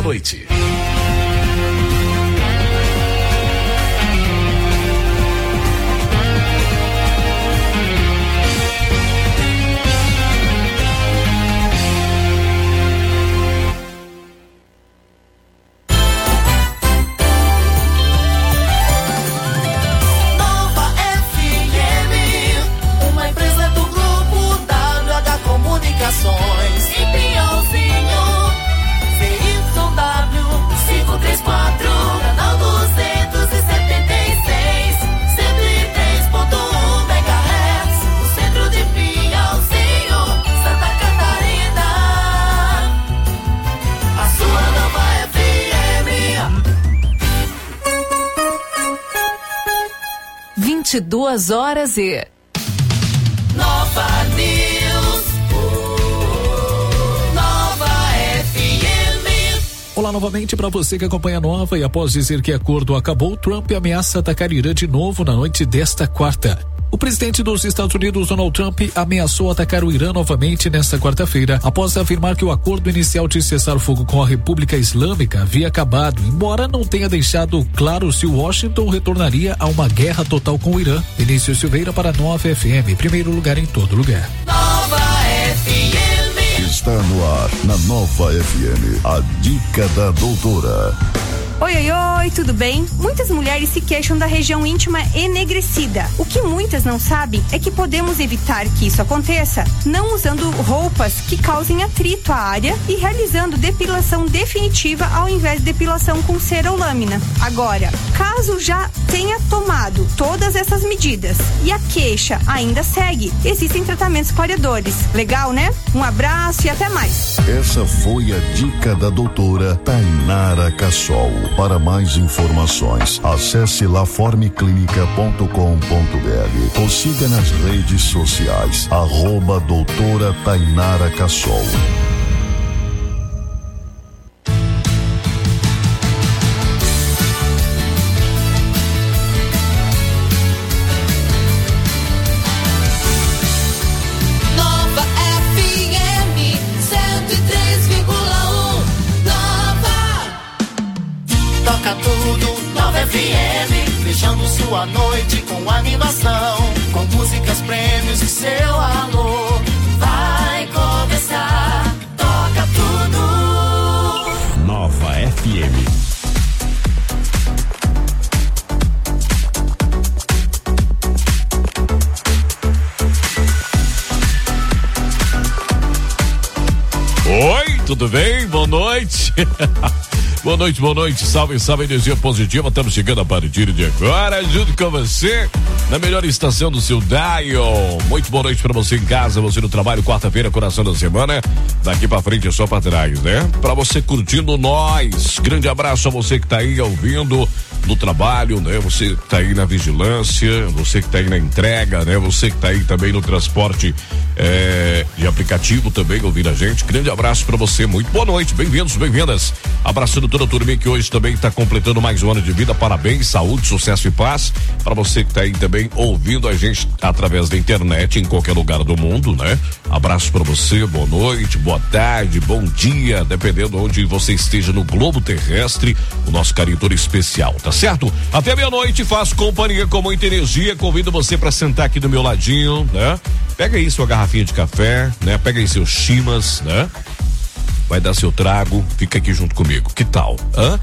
noite. Duas horas e Nova News. Nova FM. Olá novamente para você que acompanha a Nova. E após dizer que o acordo acabou, Trump ameaça atacar Irã de novo na noite desta quarta. O presidente dos Estados Unidos, Donald Trump, ameaçou atacar o Irã novamente nesta quarta-feira, após afirmar que o acordo inicial de cessar-fogo com a República Islâmica havia acabado, embora não tenha deixado claro se Washington retornaria a uma guerra total com o Irã. Vinícius Silveira para Nova FM, primeiro lugar em todo lugar. Nova FM. Está no ar, na Nova FM, a dica da doutora. Oi, oi, oi, tudo bem? Muitas mulheres se queixam da região íntima enegrecida. O que muitas não sabem é que podemos evitar que isso aconteça não usando roupas que causem atrito à área e realizando depilação definitiva ao invés de depilação com cera ou lâmina. Agora, caso já tenha tomado todas essas medidas e a queixa ainda segue, existem tratamentos clareadores. Legal, né? Um abraço e até mais. Essa foi a dica da doutora Tainara Cassol. Para mais informações, acesse laformeclinica.com.br ou siga nas redes sociais, @doutora Tainara Cassol. Fechando sua noite com animação, com músicas, prêmios e seu alô. Vai começar, toca tudo. Nova FM. Oi, tudo bem? Boa noite. Boa noite, salve, energia positiva, estamos chegando a partir de agora, junto com você, na melhor estação do seu dial. Muito boa noite pra você em casa, você no trabalho, quarta-feira, coração da semana, daqui pra frente é só pra trás, né? Pra você curtindo nós, grande abraço a você que tá aí ouvindo no trabalho, né? Você que tá aí na vigilância, você que tá aí na entrega, né? Você que tá aí também no transporte de aplicativo também ouvindo a gente, grande abraço pra você, muito boa noite, bem-vindos, bem-vindas, abraçando toda a turma que hoje também está completando mais um ano de vida, parabéns, saúde, sucesso e paz, para você que tá aí também ouvindo a gente através da internet em qualquer lugar do mundo, né? Abraço para você, boa noite, boa tarde, bom dia, dependendo onde você esteja no globo terrestre, o nosso carinho todo especial, tá certo? Até meia-noite, faço companhia com muita energia, convido você para sentar aqui do meu ladinho, né? Pega aí sua garrafinha de café, né? Pega aí seus chimas, né? Vai dar seu trago, fica aqui junto comigo, que tal?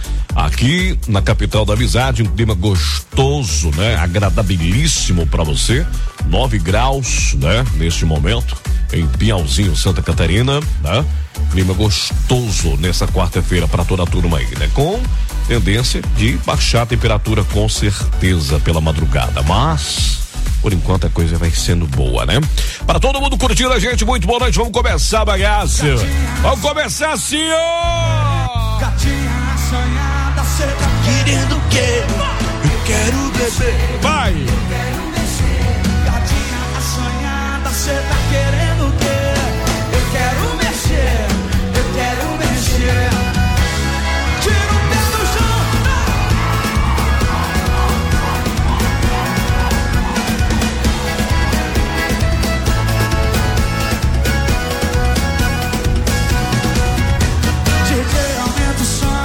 Aqui na capital da amizade, um clima gostoso, né? Agradabilíssimo pra você, 9 graus, né? Neste momento, em Pinhalzinho, Santa Catarina, né? Clima gostoso nessa quarta-feira pra toda a turma aí, né? Com tendência de baixar a temperatura com certeza pela madrugada, mas por enquanto a coisa vai sendo boa, né? Para todo mundo curtindo a gente, muito boa noite, vamos começar a bagaça. Vamos começar assim, ó! Gatinha assanhada, cê tá querendo o quê? Eu quero beber. Vai! Eu quero mexer. Gatinha assanhada, cê tá querendo o quê? Eu quero mexer. Eu quero mexer. Tira o pé do chão. DJ, aumenta o som.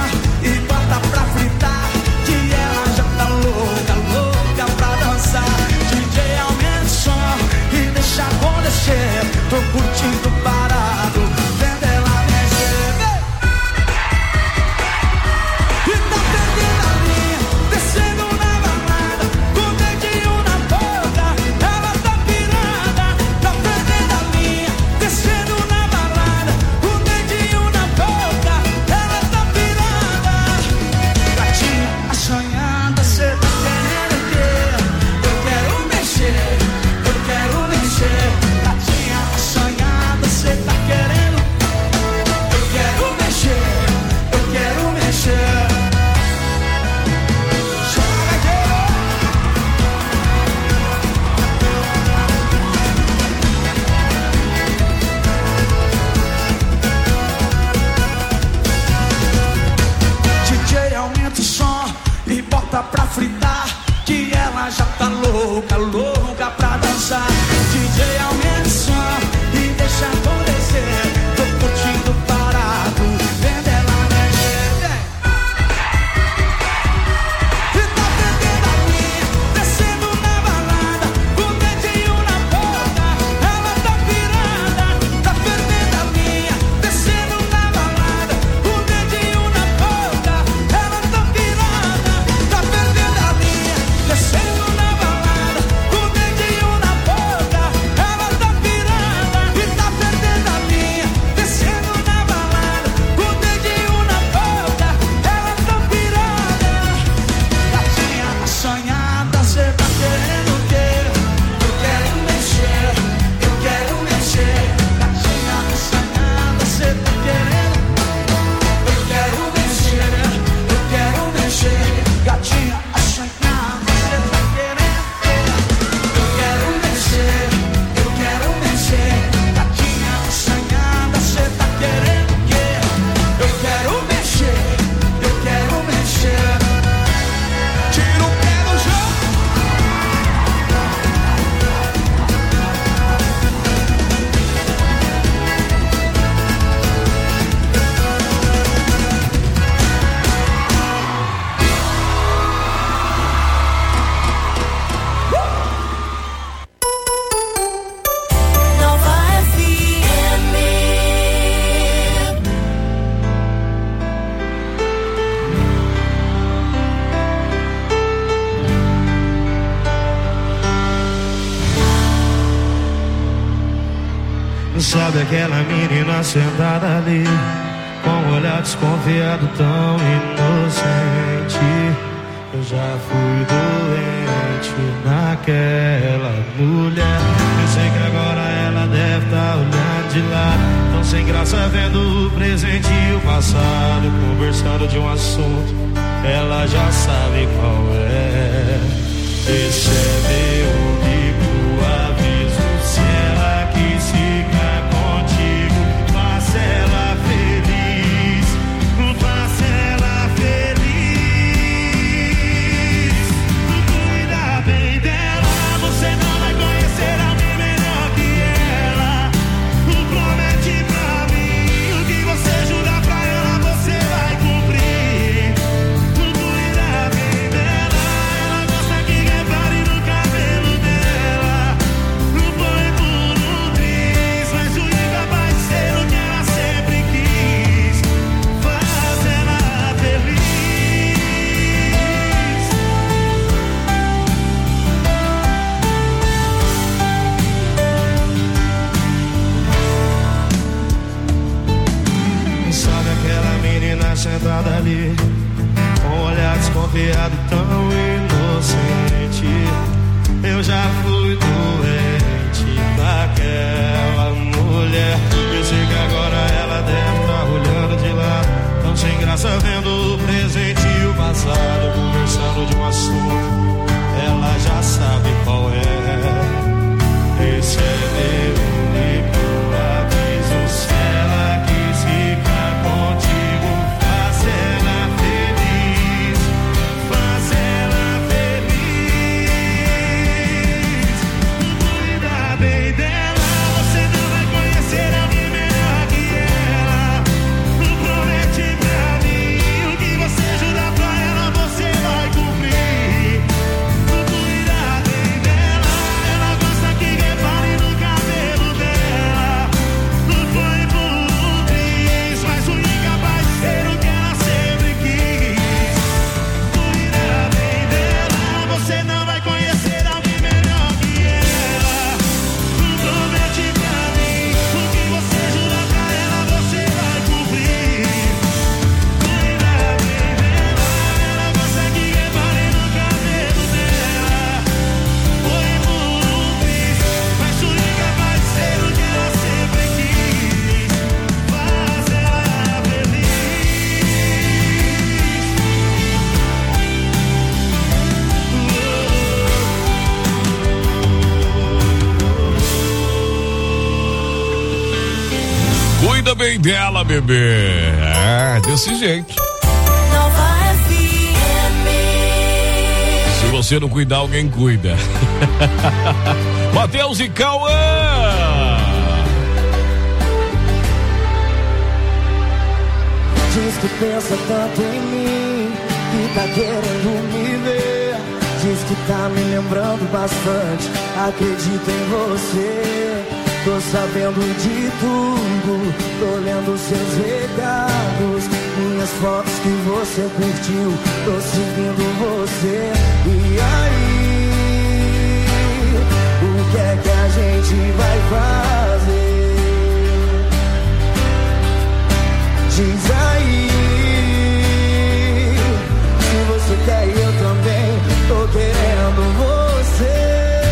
ela já tá louca, louca pra dançar. DJ aumenta o som e deixa acontecer. Tô curtindo parado, vendo ela mexer. E tá perdendo a linha, descendo na balada, com o dedinho na boca, ela tá pirada. Tá perdendo a linha, descendo na balada, com o dedinho na boca, ela tá pirada. Tá perdendo a linha, descendo na balada, com o dedinho na boca, ela tá pirada. E tá perdendo a linha, descendo na balada, com o dedinho na boca, ela tá pirada. Gatinha assanhada, cê tá querendo o quê? Eu quero mexer, eu quero mexer. Gatinha assanhada, cê tá querendo? Eu quero mexer, eu quero mexer. Gatinha assanhada, cê tá querendo? Eu quero mexer, eu quero mexer. Gatinha assanhada, cê tá querendo o quê? Eu quero mexer, eu quero mexer. Tira o pé do chão. Nova FM. Sabe aquela menina sentada ali, com um olhar desconfiado tão inocente? Eu já fui doente naquela mulher. Eu sei que agora ela deve estar olhando de lado, tão sem graça vendo o presente e o passado, conversando de um assunto, ela já sabe qual é. Esse é meu único aviso, se ela quis ficar contigo, faça ela feliz, faça ela feliz. Cuida bem dela, você não vai conhecer alguém melhor que ela. Promete pra mim, o que você jurar pra ela, você vai cumprir. Cuida bem dela, ela gosta que repare no cabelo dela. Não foi por um triz, mas o incapaz de ser o que ela sempre quis. Faz ela feliz. Sabe aquela menina sentada ali, com um olhar desconfiado tão inocente? Eu já fui doente naquela mulher. Eu sei que agora ela deve estar olhando de lado, tão sem graça vendo o presente e o passado, conversando de um assunto, ela já sabe qual é. Esse é meu único aviso, se ela quis ficar contigo, faz ela feliz, faz ela feliz. Cuida bem dela, você não vai conhecer alguém melhor que ela. Promete pra mim, o que você jurar pra ela, você vai cumprir. Cuida bem dela, ela gosta que repare no cabelo dela. Não foi por um triz, mas o incapaz de ser o que ela sempre quis. Cuida bem dela, você não vai conhecer alguém melhor que ela. Promete pra mim, o que você jurar pra ela, você vai cumprir. Cuida bem dela, ela gosta que repare no cabelo dela. Foi por um triz, mas o incapaz de ser o que ela sempre quis. Faz ela feliz. Cuida bem dela, bebê. É, desse jeito. Nova FM. Se você não cuidar, alguém cuida. Matheus e Cauã. Diz que pensa tanto em mim, que tá querendo me ver. Diz que tá me lembrando bastante, acredito em você. Tô sabendo de tudo, tô lendo seus recados, minhas fotos que você curtiu, tô seguindo você. E aí, o que é que a gente vai fazer? Diz aí, se você quer eu também, tô querendo você.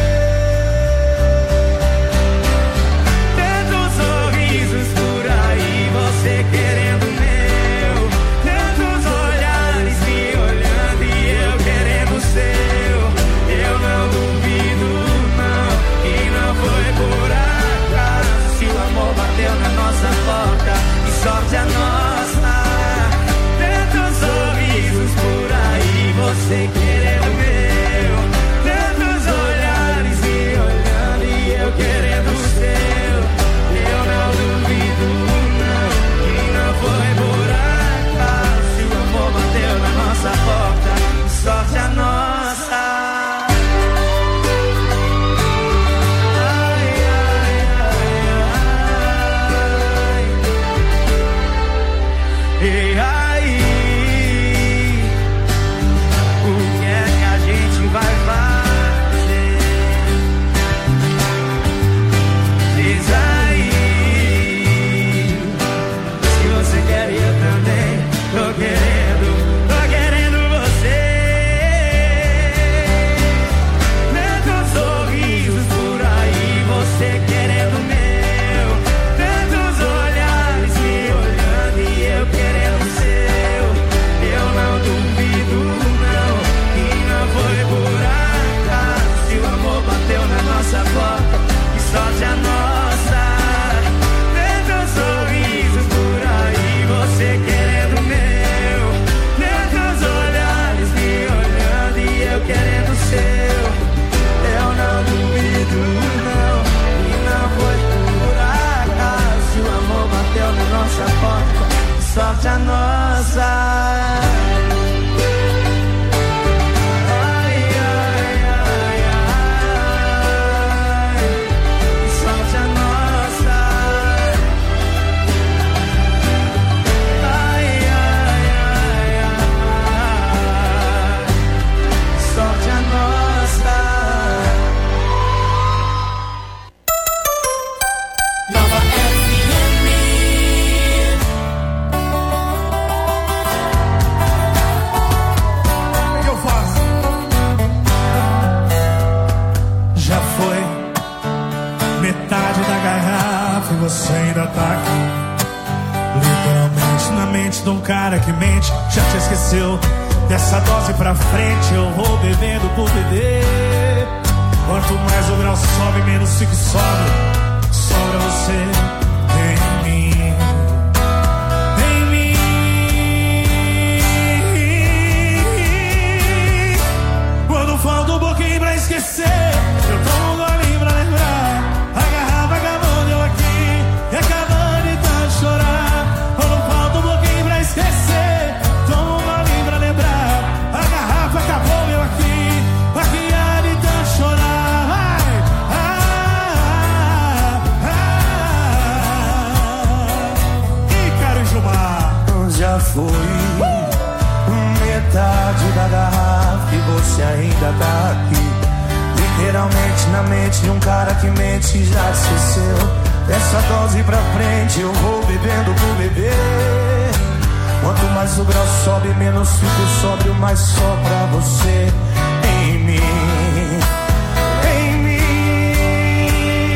Querendo meu, tantos olhares me olhando e eu querendo seu. Eu não duvido não, que não foi por acaso. Se o amor bateu na nossa porta, que sorte a nossa. Tantos sorrisos por aí, você querendo meu, tantos olhares me olhando e eu querendo seu. Eu não duvido. Foi por acaso, se o amor bateu na nossa porta, sorte a nossa. Ai, ai, ai, ai. E aí, o que é que a gente vai fazer? Diz aí. Eu também tô querendo você. Tantos sorrisos por aí, você querendo meu, tantos olhares me olhando e eu querendo seu. Eu não duvido não, que não foi por acaso. Se o amor bateu na nossa porta, que sorte a nossa. Tantos sorrisos por aí, você querendo meu, tantos olhares me olhando e eu querendo seu. Eu não duvido não, e não foi por acaso. Se o amor bateu na nossa porta, sorte a nossa. Você ainda tá aqui, literalmente na mente de um cara que mente. Já te esqueceu dessa dose pra frente? Eu vou bebendo por beber. Quanto mais o grau sobe, menos fico sóbrio. Sobra você em mim, em mim. Quando falta um pouquinho pra esquecer, eu tomo um golinho pra lembrar. A garrafa acabou de eu aqui, e acabando de tanto chorar. Quando falta um pouquinho pra esquecer, tomo um golinho pra lembrar. A garrafa acabou eu aqui, de tanto chorar. E Caro e Gilmar, já foi metade da garrafa e você ainda tá aqui. Literalmente na mente de um cara que mente. Já te esqueceu dessa dose pra frente? Eu vou bebendo por beber. Quanto mais o grau sobe, menos fico sóbrio. Mas só pra você em mim, em mim.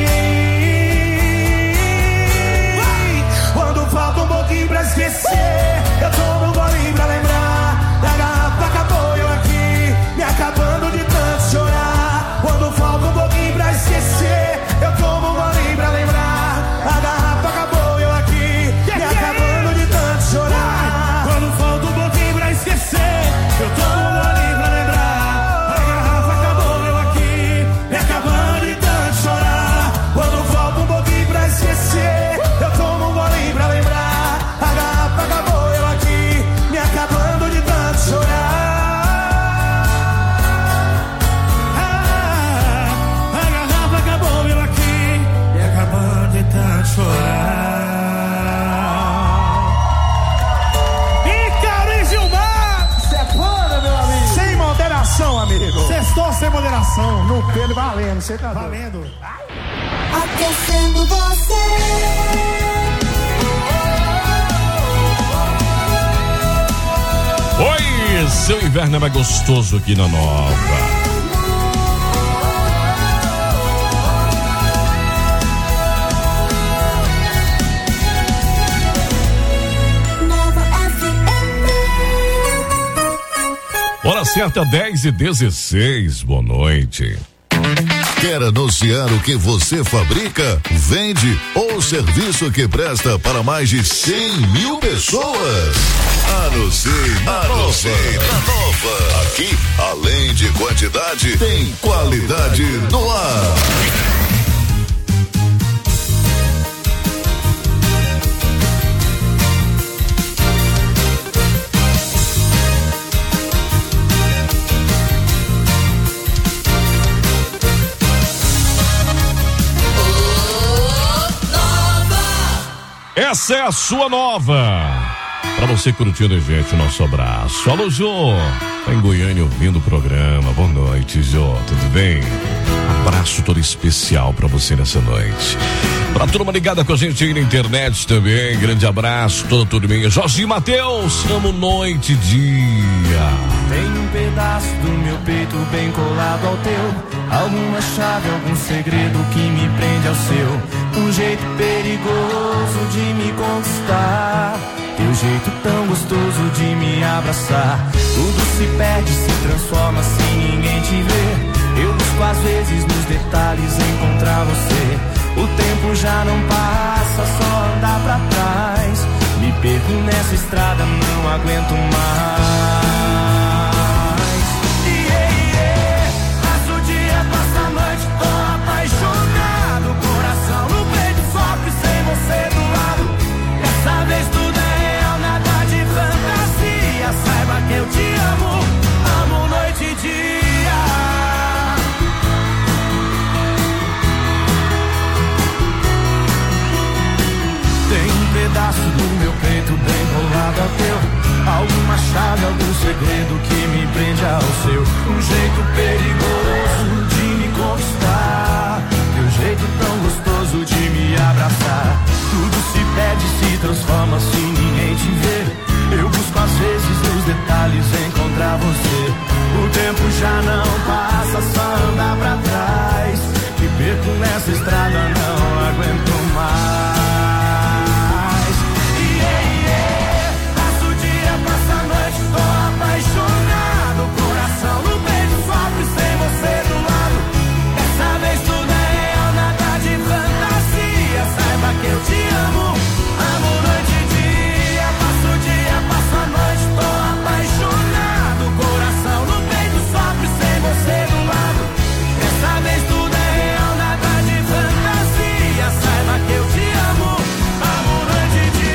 Quando falta um pouquinho pra esquecer, eu tomo um golinho pra lembrar. Da garrafa acabou eu aqui, me acabando de tanto chorar. Quando falta um pouquinho pra esquecer, eu tomo um golinho pra lembrar. A garrafa acabou eu aqui, me acabando de tanto chorar. Quando falta um pouquinho pra esquecer, eu tomo um golinho pra lembrar. Gostoso sem moderação. No pelo valendo, você tá valendo. Aquecendo você. Oi, seu inverno é mais gostoso aqui na Nova. Hora certa, 10h16, boa noite. Quer anunciar o que você fabrica, vende ou serviço que presta para mais de 100 mil pessoas? Anuncie na Nova. Aqui, além de quantidade, tem qualidade no ar. Essa é a sua Nova. Pra você curtindo a gente, nosso abraço. Alô, Jô. Tá em Goiânia ouvindo o programa. Boa noite, Jô. Tudo bem? Abraço todo especial pra você nessa noite. Pra turma ligada com a gente aí na internet também. Grande abraço, toda a turminha. Jorge e Matheus, amo noite e dia. Tem um pedaço do meu peito bem colado ao teu. Alguma chave, algum segredo que me prende ao seu. Um jeito perigoso de me conquistar. Teu jeito tão gostoso de me abraçar. Tudo se perde, se transforma sem ninguém te ver. Eu busco às vezes nos detalhes encontrar você. O tempo já não passa, só andar pra trás. Me perco nessa estrada, não aguento mais. Passa o dia, passa a noite, tô apaixonado. Coração no peito sofre sem você do lado. Dessa vez tudo é real, nada de fantasia. Saiba que eu te amo, amo noite e dia. Tem um pedaço do meu peito bem colado ao teu. Alguma chave, algum segredo que me prende ao seu. Um jeito perigoso de me conquistar. Teu jeito tão gostoso de me abraçar. Tudo se perde, se transforma se ninguém te ver. Eu busco às vezes nos detalhes encontrar você. O tempo já não passa, só anda pra trás. Me perco nessa estrada, não aguento mais. Passa o dia, passa a noite, tô apaixonado. Coração no peito sofre sem você do lado. Dessa vez tudo é real, nada de fantasia. Saiba que eu te amo, amo noite e dia. Passa o dia, passa a noite, tô apaixonado. Coração no peito sofre sem você do lado. Dessa vez tudo é real, nada de fantasia. Saiba que eu te amo, amo noite e dia.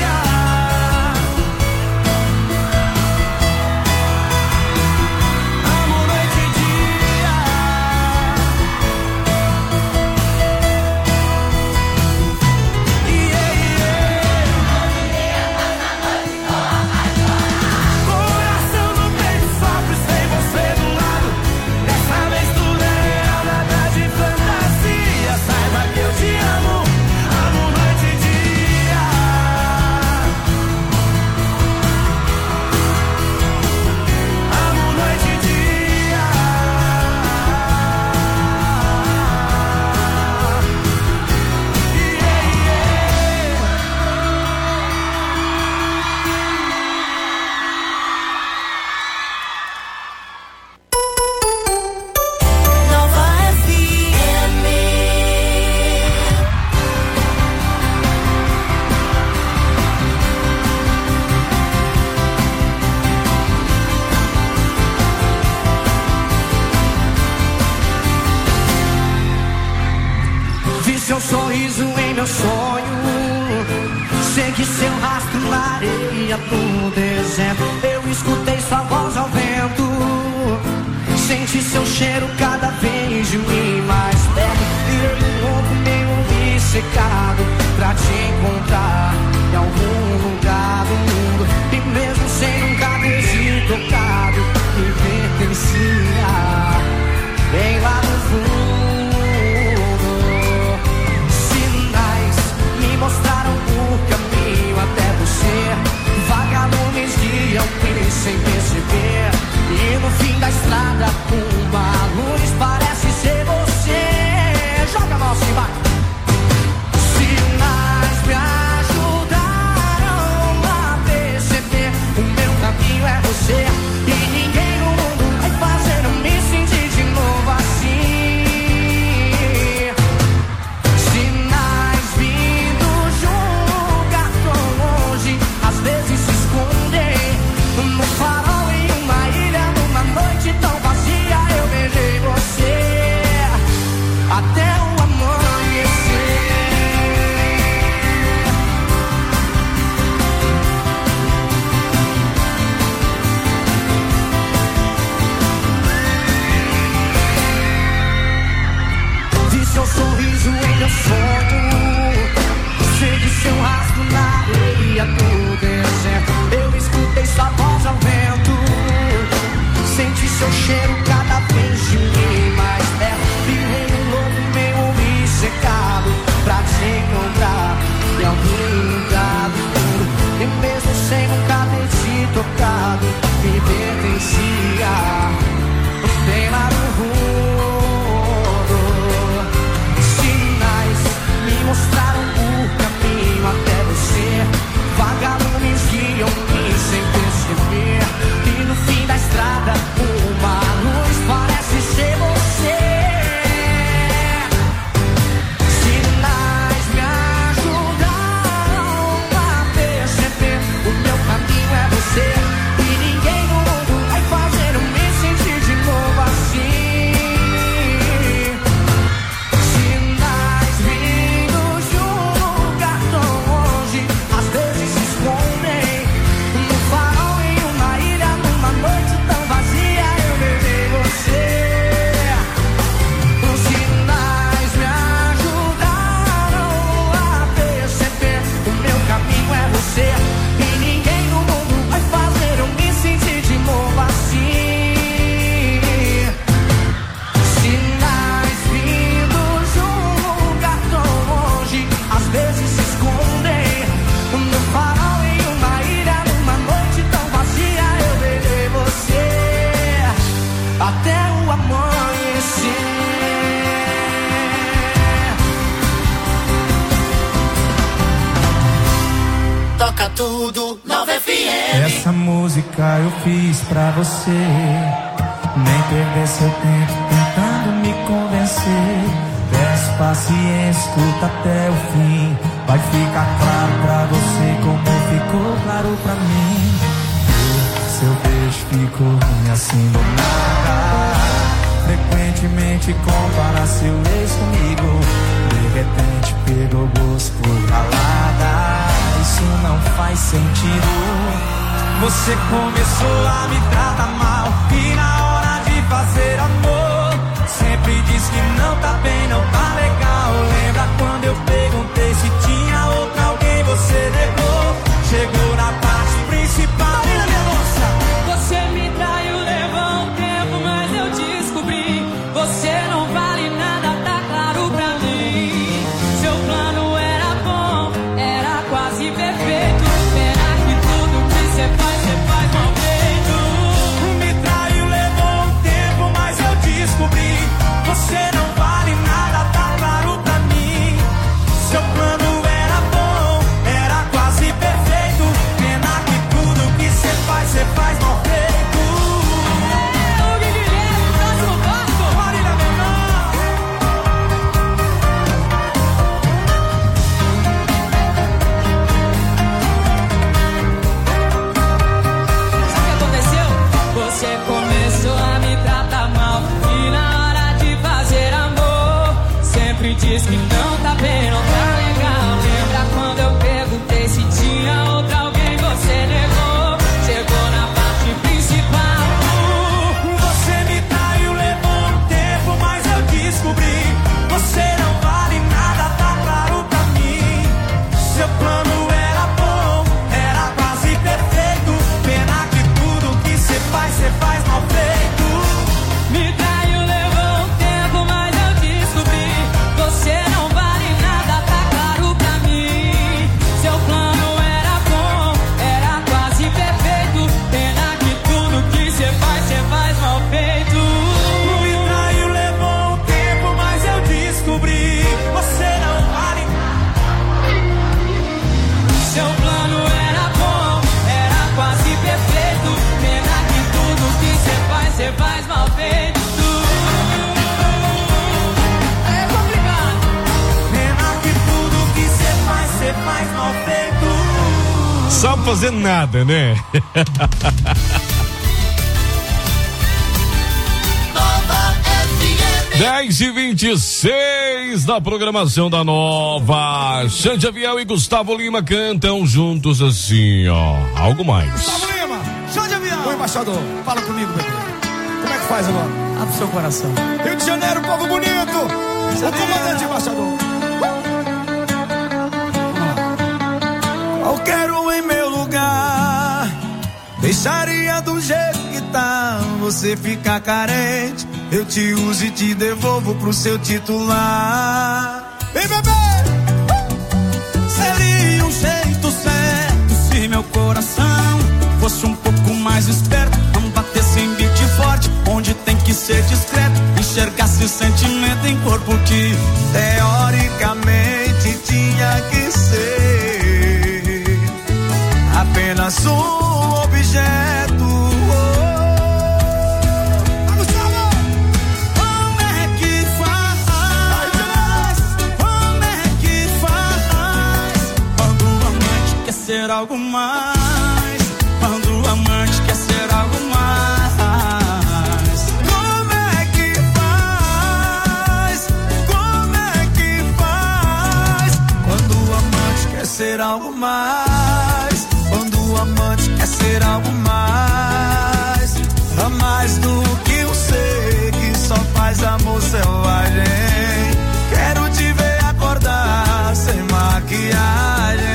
Amo noite e dia. Coração no peito sofre sem você do lado. Dessa vez tudo é real, nada de fantasia. Saiba que eu te amo, amo noite e dia. Amo noite e dia. Nova FM. Vi seu sorriso em meu sonho. Segui seu rastro na areia do deserto. Eu escutei sua voz ao vento. Senti seu cheiro cada vez de mim mais perto. Virei um louco meio obcecado pra te encontrar em algum lugar do mundo. E mesmo sem nunca ter te tocado, me pertencia. sem perceber. E no fim da estrada, uma luz parece ser você. Joga a mão assim, vai. Sinais me ajudaram a perceber. O meu caminho é você. E ninguém no mundo vai fazer eu me sentir de novo assim. Sinais vindo de um lugar tão longe, às vezes se escondem no farol em uma ilha, numa noite tão vazia. Eu beijei você até o amanhecer. Vi seu sorriso em meu sonho, segui seu rastro na areia do deserto. Eu escutei sua voz ao vento, senti seu cheiro cada vez de mim mais perto. Virei um lobo meio obcecado pra te encontrar em algum lugar do mundo. E mesmo sem nunca ter te tocado, me pertencia bem lá no fundo. Sinais me mostraram o caminho até você. Vagalumes guiam-me sem perceber. E no fim da estrada, uma luz parece ser você. Sinais me ajudaram a perceber. O meu caminho é você. E ninguém no mundo vai fazer eu me sentir de novo assim. Sinais vindos de um lugar tão longe, às vezes se escondem no farol em uma ilha, numa noite tão vazia. Eu beijei você. Os sinais me ajudaram a perceber. O meu caminho é você. E ninguém no mundo vai fazer eu me sentir de novo assim. Sinais vindos de um lugar tão longe, às vezes se escondem no farol em uma ilha, numa noite tão vazia. Eu beijei você até o amanhecer. Toca tudo, Nova FM. Essa música eu fiz pra você. Nem perder seu tempo tentando me convencer. Peço paciência, escuta até o fim. Vai ficar claro pra você como ficou claro pra mim. Seu beijo ficou ruim assim do nada. Frequentemente compara seu ex comigo. De repente pegou gosto por balada. Isso não faz sentido. Você começou a me tratar mal. E na hora de fazer amor, sempre diz que não tá bem, não tá legal. Lembra quando eu perguntei se tinha outra alguém, você negou. Chegou na parte principal. Minha moça, Você me traiu, levou um tempo, mas eu descobri. Você não vale nada, tá claro pra mim. Seu plano era bom, era quase perfeito. Pena que tudo que você faz mal feito. me traiu, levou um tempo, mas eu descobri. Você não vale nada, tá claro pra mim. Seu plano era bom, era quase perfeito. Pena que tudo que você faz mal feito. O Guilherme, próximo passo. Marília Menor. Sabe o que aconteceu? Você começou a me tratar mal. E na hora de fazer amor, sempre diz que não tá bem, não tá legal. Lembra quando eu perguntei se tinha outra alguém, você negou. Chegou na parte principal. Você me traiu, levou um tempo, mas eu descobri. Você não vale nada, tá claro pra mim. Seu plano era bom, era quase perfeito. Pena que tudo que você faz mal feito. Me traiu, levou um tempo, mas eu descobri. Você não vale nada, pra fazer nada, né? 10h26 da programação da Nova. Xande Avião e Gustavo Lima cantam juntos assim, ó. Algo mais. Gustavo Lima, Xande Avião. Ô, embaixador, fala comigo, bebê. Como é que faz agora? Abre seu coração. Rio de Janeiro, povo bonito. O comandante, embaixador. Eu quero em meu lugar. Deixaria do jeito que tá. Você fica carente. Eu te uso e te devolvo pro seu titular. Vem, bebê! Seria um jeito certo se meu coração fosse um pouco mais esperto. Não batesse em beat forte, onde tem que ser discreto. Enxergasse sentimento em corpo que teoricamente tinha que ser apenas um objeto. Ser algo mais, quando o amante quer ser algo mais. Como é que faz? Como é que faz? Quando o amante quer ser algo mais, quando o amante quer ser algo mais. A mais do que um ser que só faz amor selvagem. Quero te ver acordar sem maquiagem.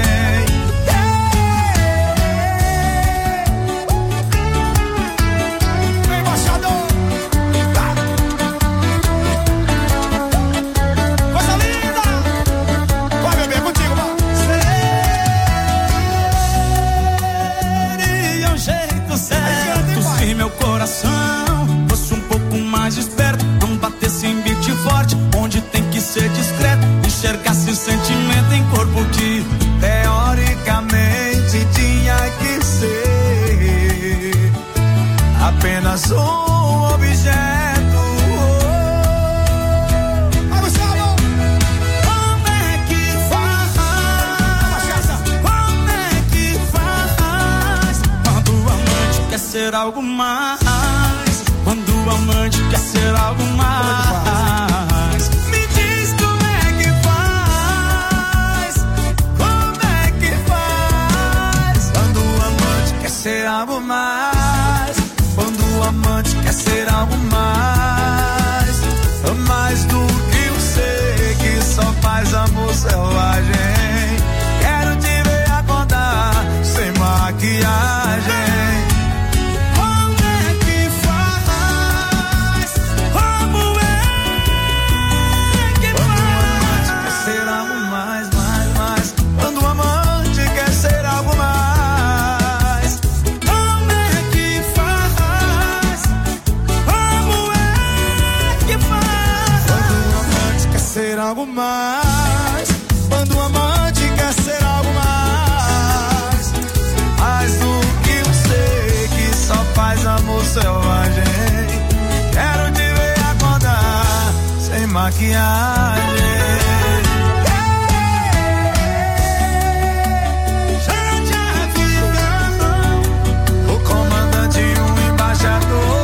Fosse um pouco mais esperto, não batesse em beat forte, onde tem que ser discreto. Enxergasse sentimento em corpo que teoricamente tinha que ser apenas um objeto. Como é que faz? Como é que faz? Quando o amante quer ser algo mais, quando o amante quer ser algo mais. Me diz como é que faz, como é que faz. Quando o amante quer ser algo mais, quando o amante quer ser algo mais. Mais do que um ser que só faz amor selvagem. Quero te ver acordar sem maquiagem. Algo mais, quando o amante quer ser algo mais. Mais do que um ser que só faz amor selvagem. Quero te ver acordar sem maquiagem. Xande Avião, o comandante e o embaixador.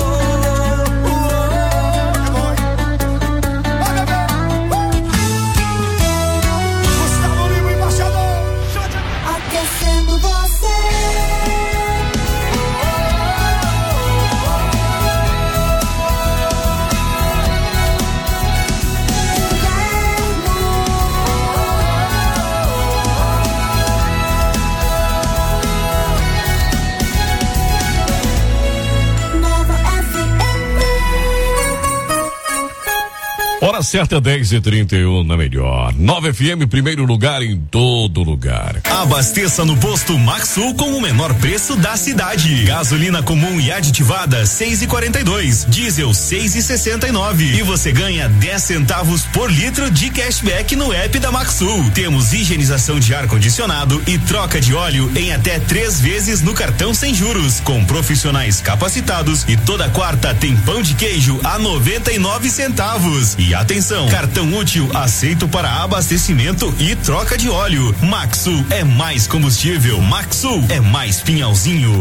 Hora certa 10h31 na melhor. 9 FM, primeiro lugar em todo lugar. Abasteça no posto Maxsul com o menor preço da cidade. Gasolina comum e aditivada 6,42, diesel 6,69 e você ganha 10 centavos por litro de cashback no app da Maxsul. Temos higienização de ar condicionado e troca de óleo em até 3 vezes no cartão sem juros, com profissionais capacitados, e toda quarta tem pão de queijo a 99 centavos. E a Atenção, cartão útil aceito para abastecimento e troca de óleo. Maxsul é mais combustível. Maxsul é mais Pinhalzinho.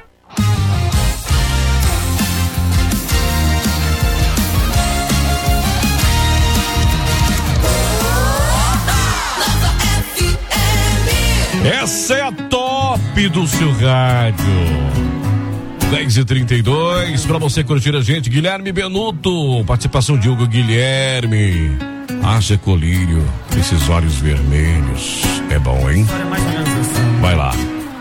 Essa é a top do seu rádio. 10h32, pra você curtir a gente, Guilherme Benuto, participação de Hugo Guilherme. Haja colírio, esses olhos vermelhos. É bom, hein? Vai lá.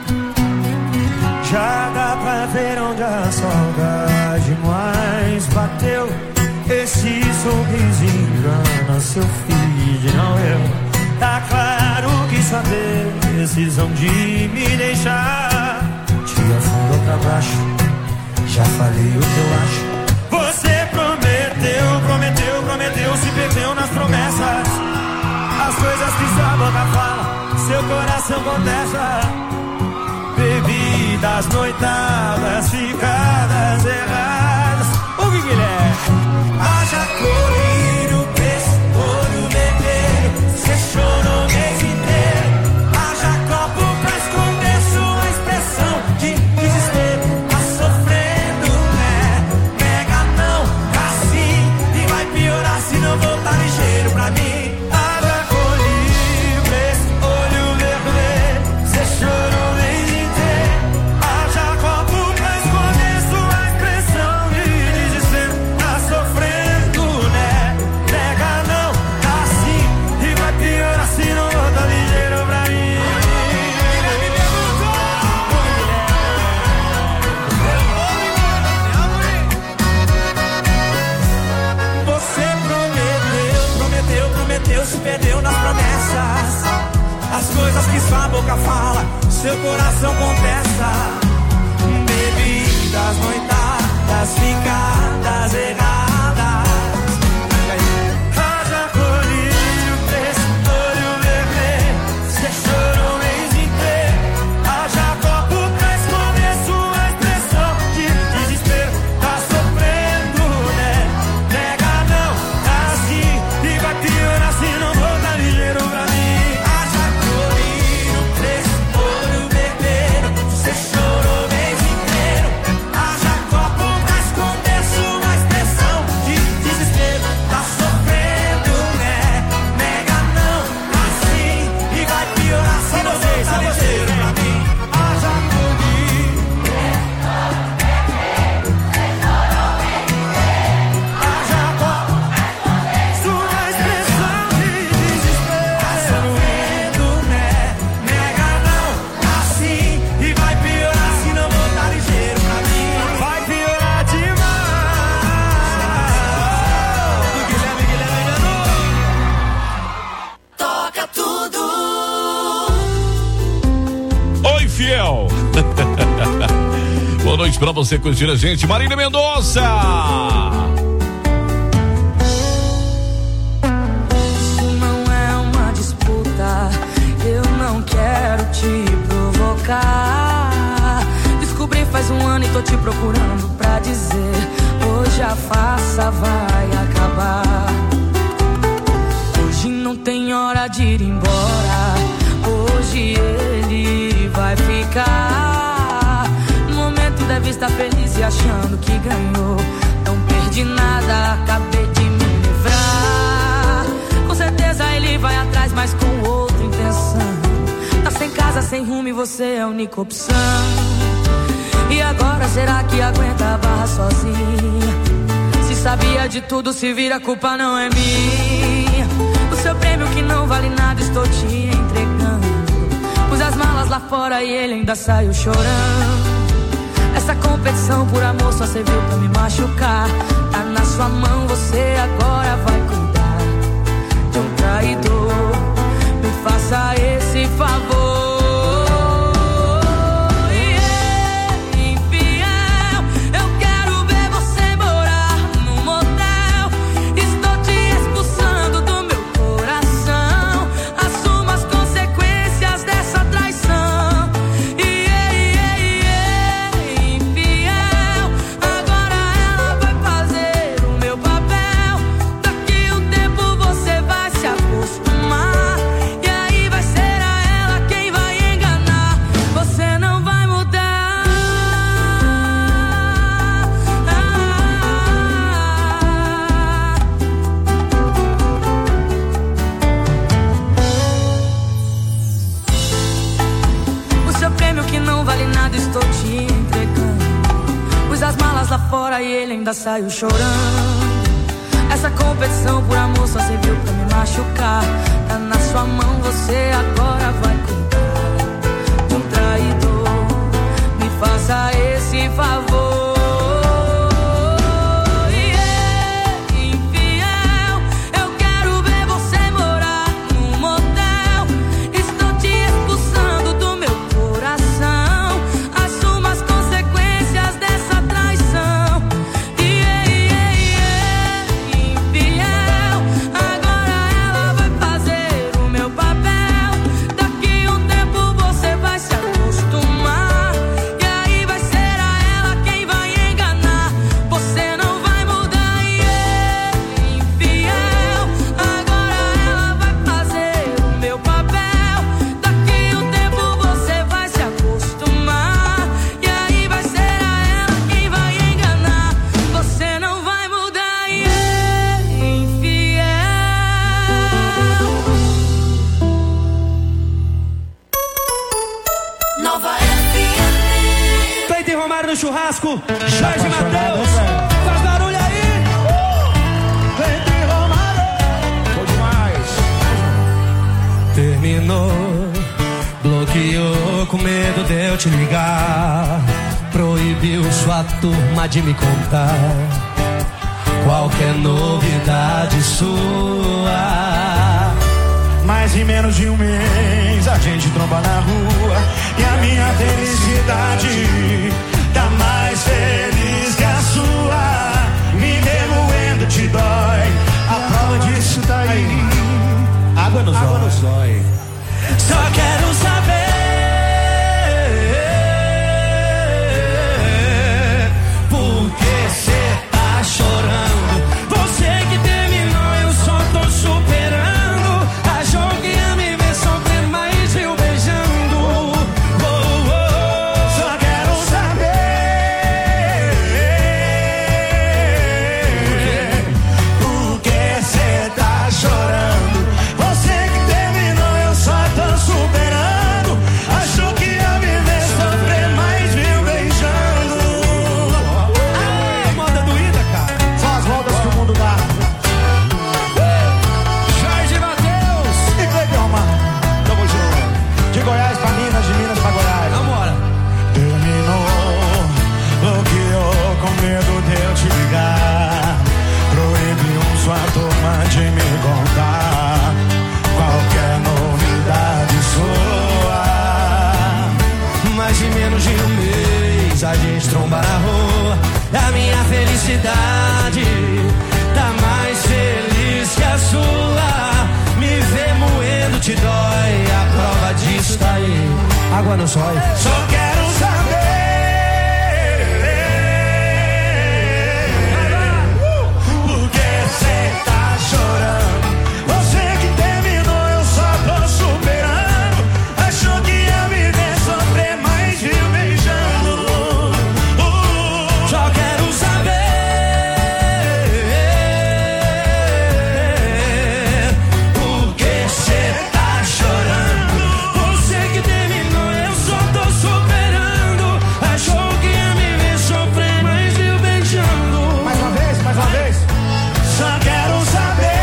Já dá pra ver onde a saudade mais bateu. Esse sorriso engana seu filho, não eu. Tá claro que sua decisão de me deixar te afundou pra baixo. Já falei o que eu acho. Você prometeu, se perdeu nas promessas. As coisas que sua boca fala, seu coração contesta. Bebidas, noitadas, ficadas erradas. O que Guilherme? Haja colírio, olho vermelho. Cê chorou o mês inteiro. Haja copo pra esconder sua expressão de desespero. Tá sofrendo, né? Pega não, assim. E vai piorar se não voltar ligeiro pra mim. Haja colírio, olho vermelho. Cê chorou o mês inteiro. Haja copo pra esconder sua expressão de desespero. Tá sofrendo, né? Pega não, assim. E vai piorar se não voltar ligeiro pra mim. Você prometeu, se perdeu nas promessas. As coisas que sua boca fala, seu coração contesta. Bebidas, noitadas, ficadas erradas. Haja colírio, olho vermelho. Cê chorou o mês inteiro. Haja copo pra esconder sua expressão de desespero. Tá sofrendo, né? Nega não, assim. E vai piorar se não voltar ligeiro pra mim. Haja colírio, olho vermelho. Cê chorou o mês inteiro. Haja copo pra esconder sua expressão de desespero. Tá sofrendo, né? Nega não, assim. E vai piorar se não voltar ligeiro pra mim. Haja colírio. Haja copo, sua expressão de desespero. Tá sofrendo, né? Nega não, assim. E vai piorar se não voltar ligeiro pra mim. Vai piorar demais. Toca tudo. Oi, fiel. Boa noite pra você curtir a gente, Marília Mendonça. Isso não é uma disputa, eu não quero te provocar. Descobri faz um ano e tô te procurando pra dizer: hoje a farsa vai acabar. Hoje não tem hora de ir embora, hoje ele vai ficar. No momento deve estar feliz e achando que ganhou. Não perdi nada, acabei de me livrar. Com certeza ele vai atrás, mas com outra intenção. Tá sem casa, sem rumo e você é a única opção. E agora será que aguenta a barra sozinha? Se sabia de tudo, se vira, a culpa não é minha. O seu prêmio que não vale nada, estou te entregando. Pus as malas lá fora e ele ainda saiu chorando. Essa competição por amor só serviu pra me machucar. Tá na sua mão, você agora vai cuidar de um traidor. Me faça esse favor. O fora e ele ainda saiu chorando. Essa competição por amor só serviu pra me machucar. Tá na sua mão, você agora vai cuidar de um traidor. Me faça esse favor. Churrasco, Jorge Mateus, faz barulho aí. Vem Romário, bom demais. Terminou, bloqueou com medo de eu te ligar. Proibiu sua turma de me contar qualquer novidade sua. Mas em menos de um mês a gente tromba na rua e a minha felicidade tá mais feliz que a sua. Me remoendo te dói, a prova disso tá aí. Água no zóio. Só quero saber por que cê tá chorando. Você que terminou, eu só tô superando. Achou que ia me ver sofrer, mas eu beijando. Só quero saber por que cê tá chorando. Você que terminou, eu só tô superando. Achou que ia me ver sofrer, mas viu beijando. Moda doída, cara. São as voltas que o mundo dá. Jorge Mateus e Cleiton Romário. Tamo junto. De Goiás pra Minas, de Minas pra Goiás. Vambora. Terminou, bloqueou com medo de eu te ligar. Proibiu sua turma de me contar qualquer novidade sua. Mas em menos de um mês a gente tromba na rua. A minha felicidade tá mais feliz que a sua. Me ver moendo te dói, a prova disso tá aí. Água no zóio. Só quero saber por que cê tá chorando. Você que terminou, eu só tô superando. Achou que ia me ver sofrer, mas viu beijando. Só quero saber por que cê tá chorando. Você que terminou, eu só tô superando. Achou que ia me ver sofrer, mas viu beijando. Mais uma vez. Só quero saber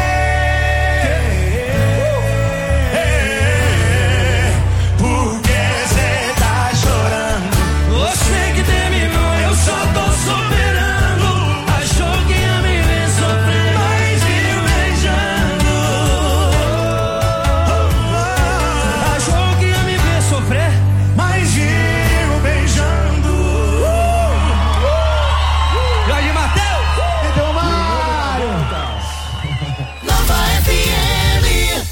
por que cê tá chorando. Você que terminou, eu só tô superando. Achou que ia me ver sofrer, mas viu beijando. Achou que ia me ver sofrer, mas viu beijando. Jorge Mateus e Romário. Nova FM.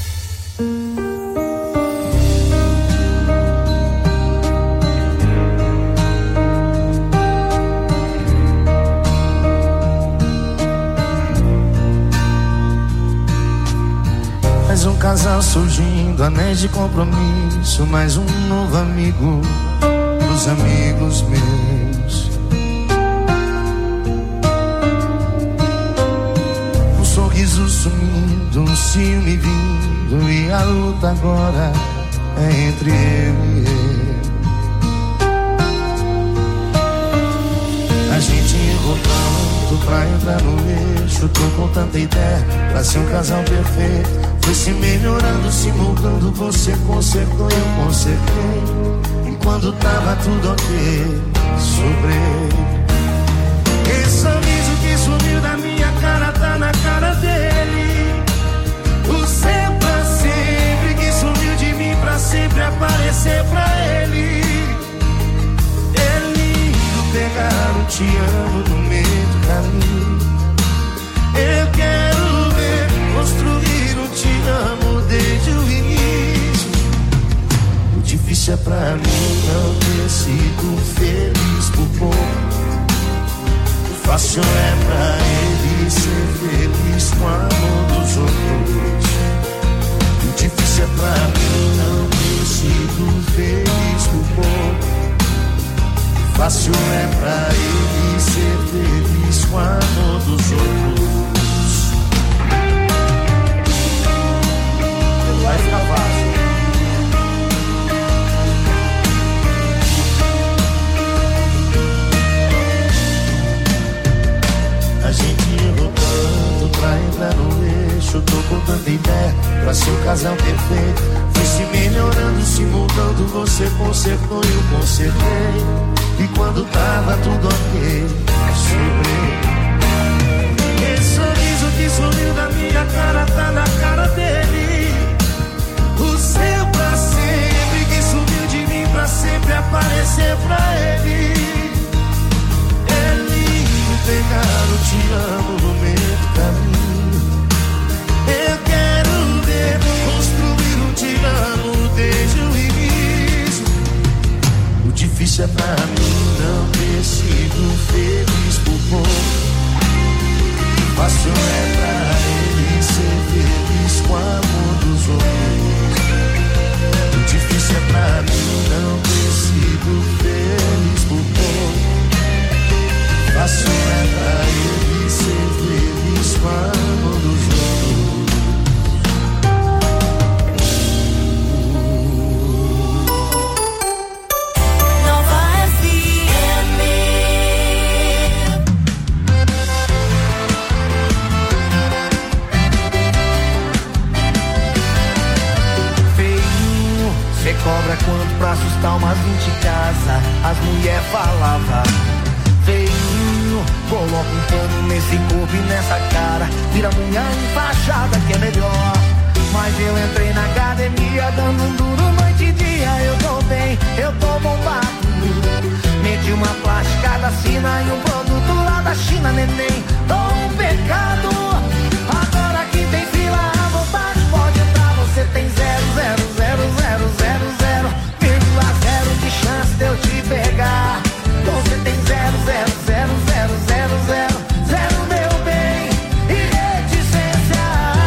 Mais um casal surgindo, anéis de compromisso. Mais um novo amigo dos amigos meus. Um sorriso sumindo, um ciúme vindo. E a luta agora é entre eu e ele. A gente encontrou pra entrar no eixo. Tô com tanta ideia pra ser um casal perfeito. Foi se melhorando, se moldando. Você consertou e eu consertei. E quando tava tudo ok, sobrei. Esse sorriso que sumiu da minha cara tá na cara dele. O seu pra sempre que sumiu de mim pra sempre aparecer pra ele. É lindo pegar um te amo no meio do caminho. Eu quero ver construir um te amo desde o início. O difícil é pra mim não ter sido feliz por pouco. Fácil é pra ele ser feliz com o amor dos outros. O difícil é pra mim não ter sido feliz por pouco. Fácil é pra ele ser feliz com o amor dos outros. Vai ficar fácil. A gente errou tanto pra entrar no eixo. Tô com tanta ideia pra ser um casal perfeito. Foi se melhorando, se mudando. Você consertou e eu consertei. E quando tava tudo ok, sobrei. Esse sorriso que sumiu da minha cara tá na cara dele. O seu pra sempre que sumiu de mim pra sempre aparecer pra ele. Pegar o te amo no meio do caminho. Eu quero ver construir um te amo desde o início. O difícil é pra mim não ter sido feliz por pouco. Fácil é pra ele ser feliz com o amor dos outros. O difícil é pra mim não ter sido feliz por pouco. Fácil é pra ele ser feliz com o amor dos outros. Nova FM. Feinho, cê cobra quanto pra assustar umas 20 casas? As mulher falava. Feinho, coloca um pano nesse corpo e nessa cara. Vira mulher enfaixada que é melhor. Mas eu entrei na academia dando um duro noite e dia. Eu tô bem, eu tô bombado. Meti uma plasticada fina e um produto lá da China, neném. Tô um pecado. Agora que tem fila à vontade, pode entrar. Você tem 0,00000,0 de chance de eu te pegar. Você tem 0,00000,0 meu bem e reticência.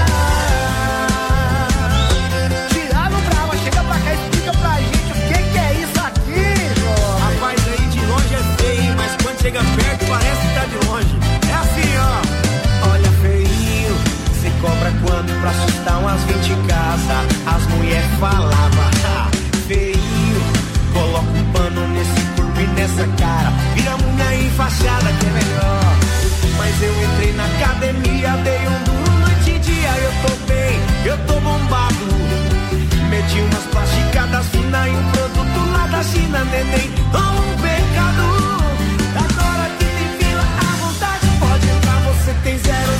Thiago Brava, chega pra cá e explica pra gente o que é isso aqui, jovem. Rapaz, aí de longe é feio, mas quando chega perto parece que tá de longe. É assim, ó. Olha, feio, cê cobra quanto pra assustar umas 20 casas? As mulher falava, feio, coloca um pano nesse corpo e nessa cara. Vira mulher enfaixada que é melhor. Mas eu entrei na academia, dei um duro noite e dia. Eu tô bem, eu tô bombado. Meti umas plasticadas finas e um produto lá da China, neném. Um pecado. Agora que tem fila à vontade, pode entrar. Você tem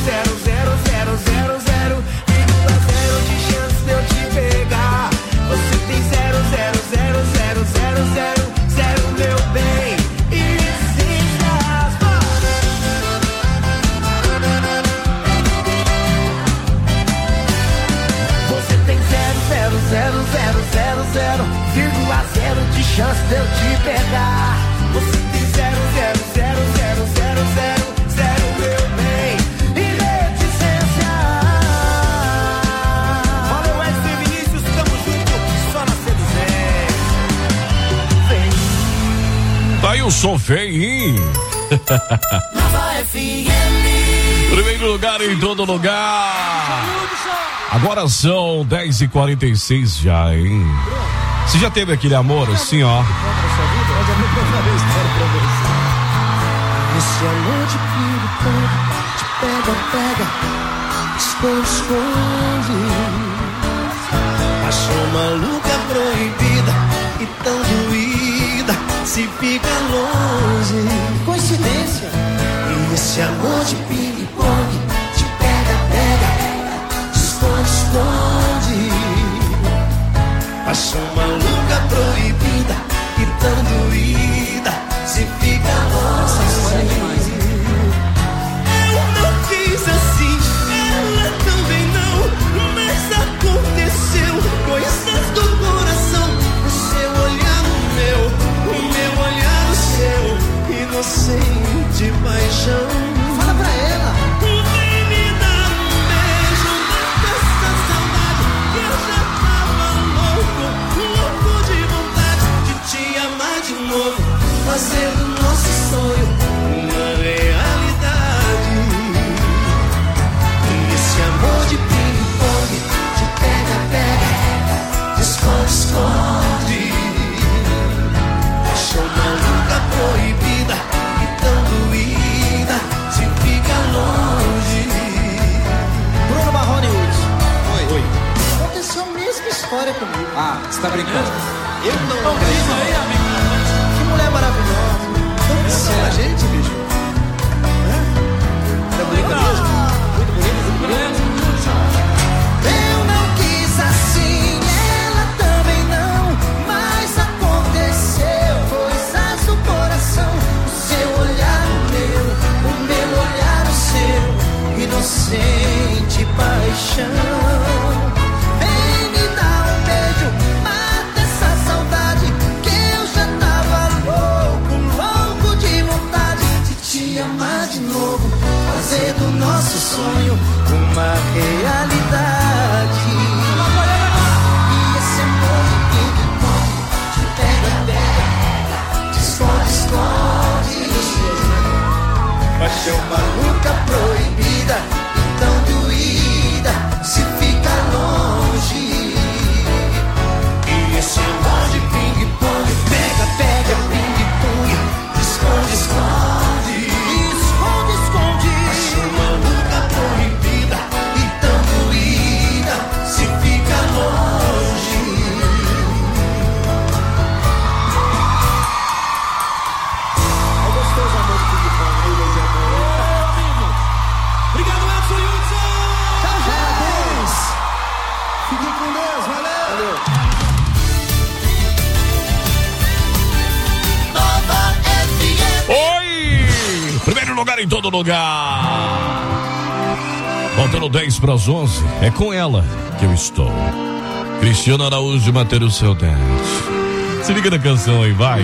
0,00000,0 de chance de eu te pegar. Você tem 0,00000,0 meu bem e licenças. Você tem 0,00000,0 de chance de eu te pegar. Você tem 0,00000,0 meu bem e reticência. Valeu, SC Vinícius, tamo junto, só na C2. Tá aí o som feio. Nova FM. Primeiro lugar em todo lugar. Agora são 10h46 já, hein? Você já teve aquele amor assim, ó? Esse amor amor de pingue-pongue, de pega-pega, esconde-esconde. Paixão maluca, proibida e tão doída, se fica longe. Coincidência. E esse amor de pingue-pongue, de pega-pega, esconde-esconde. Paixão maluca, proibida e tão doída, se fica longe. Eu não quis assim, ela também não, mas aconteceu coisas do coração. O seu olhar no meu, o meu olhar no seu, inocente paixão. Fala pra ela. Vem me dar um beijo, mata essa saudade, que eu já tava louco, louco de vontade de te amar de novo, fazer do nosso sonho uma realidade. E esse amor de pingue-pongue, de pega-pega, de esconde-esconde. Paixão maluca, proibida e tão doída, se fica longe. Bruno Marrone Hudson. Oi. Aconteceu a mesma história comigo. Ah, você tá brincando? Eu não acredito. Aí, amigo. Que mulher maravilhosa. Você é a gente, bicho. É bonita mesmo? Muito bonita, muito bonita. Eu não quis assim, ela também não, mas aconteceu coisas do coração. O seu olhar no meu, o meu olhar no seu, inocente paixão. Vem me dar um beijo, mata essa saudade, que eu já tava louco, louco de vontade de te amar de novo, fazer do nosso sonho uma realidade. E esse amor de pingue-pongue, de pega-pega, de esconde-esconde. Paixão maluca, proibida e tão doída, se fica longe. E esse amor de pingue-pongue, pega-pega, pingue-pongue, esconde-esconde. Esconde-esconde. Paixão maluca, proibida e tão doída, se fica longe. É gostoso amor de pingue-pongue, hein, Deus é bom. Obrigado, Edson Hudson! Tchau, parabéns! Fiquem com Deus, valeu! Nova FM. Oi! Primeiro lugar em todo lugar. Faltando 10 para as 11. É com ela que eu estou. Cristiano Araújo, Mateus Saudade. Se liga na canção aí, vai.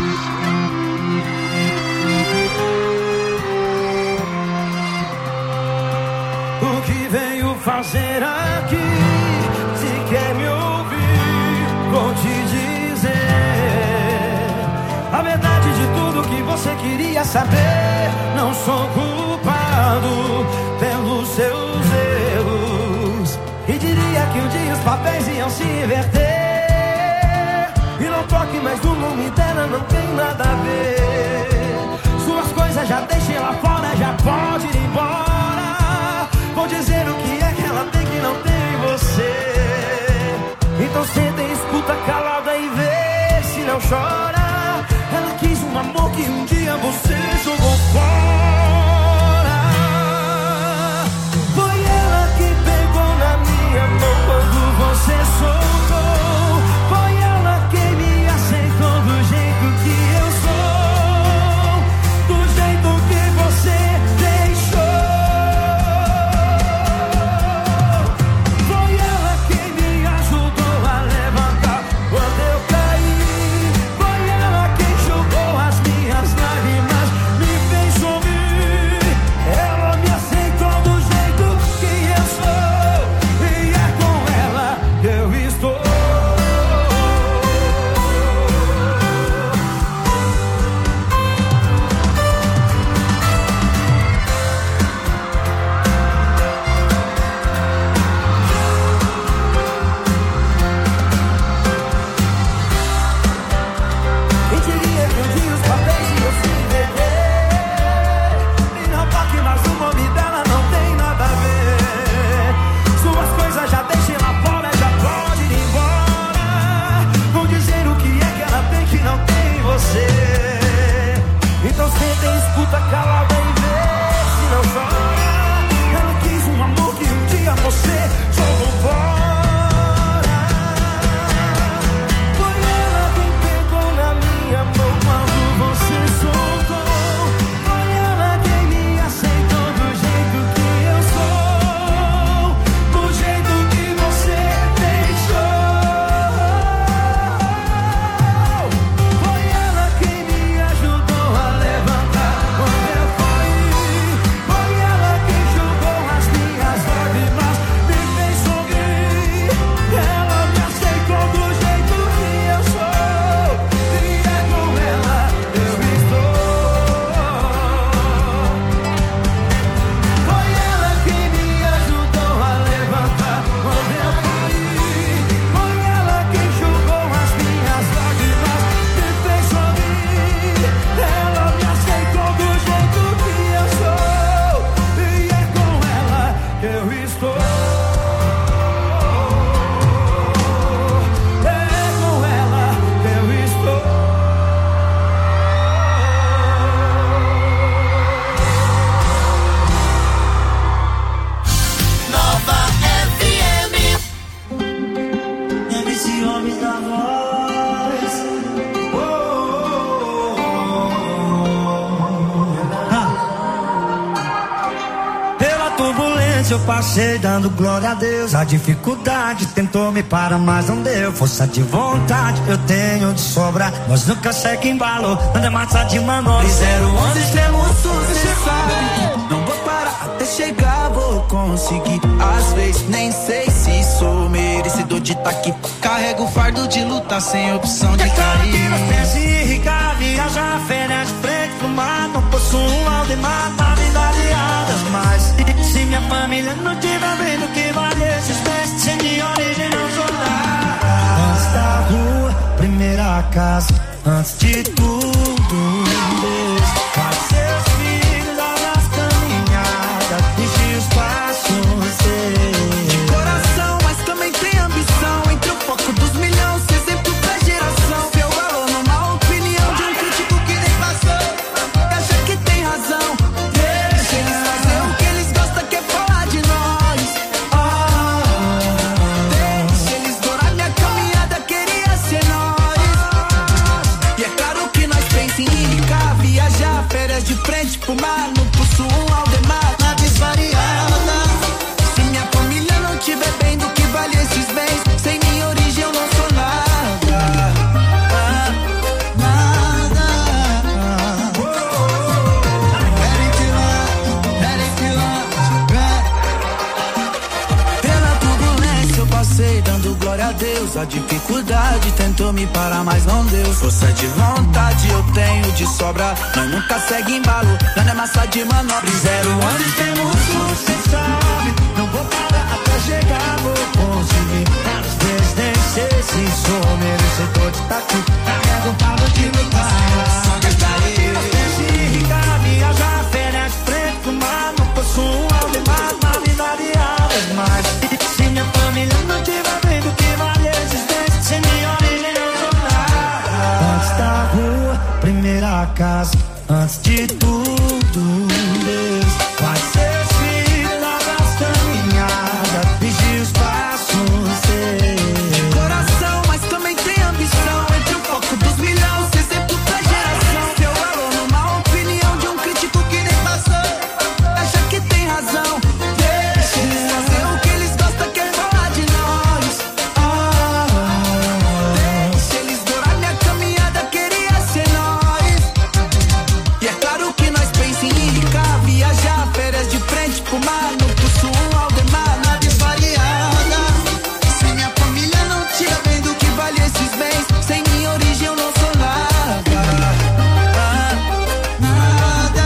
O que veio fazer aqui? Se quer me ouvir, vou te dizer a verdade de tudo que você queria saber. Não sou culpado pelos seus erros, e diria que um dia os papéis iam se inverter. E não toque mais no nome dela, não tem nada a ver. Suas coisas já deixei lá fora, já pode ir embora. Vou dizer o que é que ela tem que não tem em você. Então senta e escuta calada e vê se não chora. Ela quis um amor que um dia você jogou fora. Foi ela que pegou na minha mão quando você soltou. Foi ela que me aceitou do jeito que eu sou. escuta calada e vê se não chora. Ela quis um amor que um dia você jogou fora. Foi ela quem pegou na minha mão quando você soltou. Foi ela quem me aceitou do jeito que eu sou, do jeito que você deixou. Foi ela quem me ajudou a levantar quando eu caí. Foi ela quem jogou as minhas lágrimas, me fez sorrir. Ela me aceitou do jeito que eu sou, e é com ela eu estou. Foi ela quem me ajudou a levantar quando eu caí. Foi ela quem jogou as minhas lágrimas, me fez sorrir. Ela me aceitou do jeito que eu sou, e é com ela que eu estou. É com ela que eu estou. Nova FM. MC Homens da Voz. Pela turbulência eu passei dando glória a Deus. A dificuldade tentou me parar, mas não deu. Força de vontade eu tenho de sobra. Nós nunca segue embalo, não é massa de manobra. 011 extremo sul, cê sabe. Não vou parar até chegar, vou conseguir. Às vezes nem sei se sou merecedor de tá aqui. Carrego o fardo de lutar sem opção de cair. Pense em ricar, viajar, férias de frente pro mar. Não possuo um Aldemar, na vida aliadas. Mas se minha família não tiver vendo que vale esses testes, sem minha origem não sou nada. Antes da rua, primeira casa, antes de tudo, Deus faz seus filhos nas caminhadas, vigia os passos seus. De coração, mas também tem ambição. Entre o foco dos milhões, exemplo pra geração. Seu valor numa opinião de um crítico que nem passou, que acha que tem razão. Deixa eles fazer o que eles gostam, que é falar de nós. Deixa eles dourar minha caminhada, queria ser nós. E é claro que nós pensa em ricar, viajar, férias de frente pro mar. Não possuo um Aldemar, na desvariada. Se minha família não tiver bem, do que vale esses bens? Sem minha origem eu não sou nada. Nada. Pela turbulência eu passei dando glória a Deus. A dificuldade tentou me parar, mas não deu. Força de vontade eu tenho de sobra. Nós nunca segue embalo, não é massa de manobra. 011 temos cê sabe. Não vou parar até chegar, vou conseguir. Às vezes nem sei se sou merecedor de tá aqui. Carrego o fardo de lutar. Pense em ricar, viajar, férias de frente pro mar. Não possuo um Aldemar, na vida aliadas. Mas se minha família não tiver vendo que vale esses testes, sem minha origem não sou nada. Antes da rua, primeira casa, antes de tudo, Deus faz seus filhos nas caminhadas, vigia os passos seus. De coração, mas também tem ambição. Entre o foco dos milhões, exemplo pra geração. Seu valor numa opinião de um crítico que nem passou, acha que tem razão. Deixa eles fazer o que eles gostam, que é falar de nós. Deixa eles dourar minha caminhada, queria ser nós. E é claro que nós pensa em ricar, viajar, férias de frente pro mar. Não possuo um Aldemar, na desvariada. Se minha família não tiver vendo que vale esses bens, sem minha origem eu não sou nada. Nada.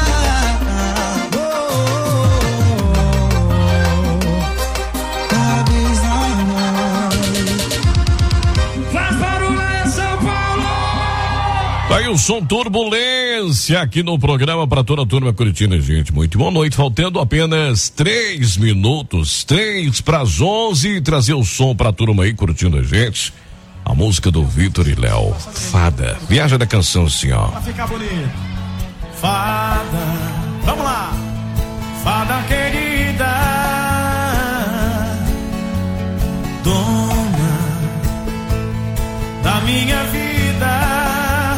Faz barulho aí, São Paulo! Tá aí o som Turbulência aqui no programa para toda a turma curitindo, gente. Muito boa noite, faltando apenas 3 minutos, 3 para as 11, trazer o som pra turma aí curtindo a gente. A música do Vitor e Léo, Fada. Viaja da canção assim, ó. Pra ficar bonito. Fada, vamos lá. Fada querida, dona da minha vida,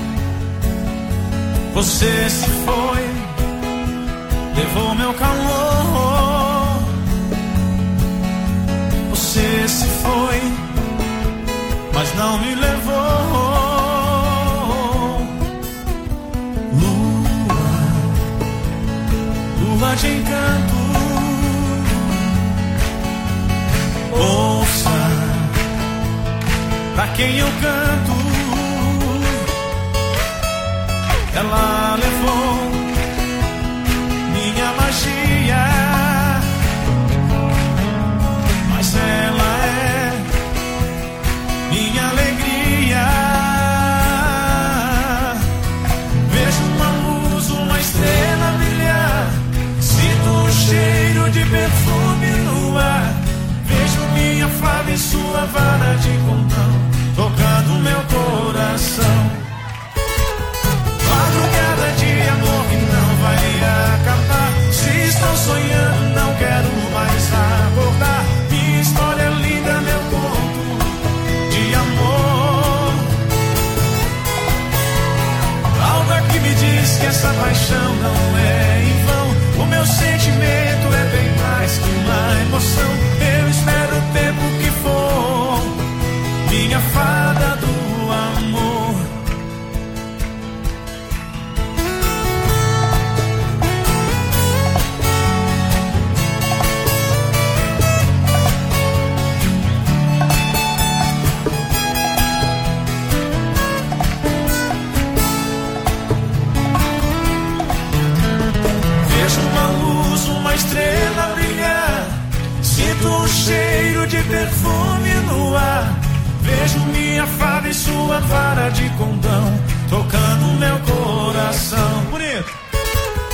você se foi, levou meu calor. Você se foi, mas não me levou. Lua de encanto, ouça pra quem eu canto. Ela levou minha magia, mas ela é minha alegria. Vejo uma luz, uma estrela brilhar, sinto o cheiro de perfume no ar. Vejo minha fada em sua vara de condão, tocando meu coração. Madrugada de amor que não vai acabar. Se estou sonhando, não quero mais acordar. Minha história é linda, meu conto de amor. Algo aqui me diz que essa paixão não é em vão. O meu sentimento é bem mais que uma emoção. Eu espero o tempo que for, minha fada do amor. Uma estrela brilhar, sinto o cheiro de perfume no ar. Vejo minha fada em sua vara de condão, tocando meu coração. Bonito.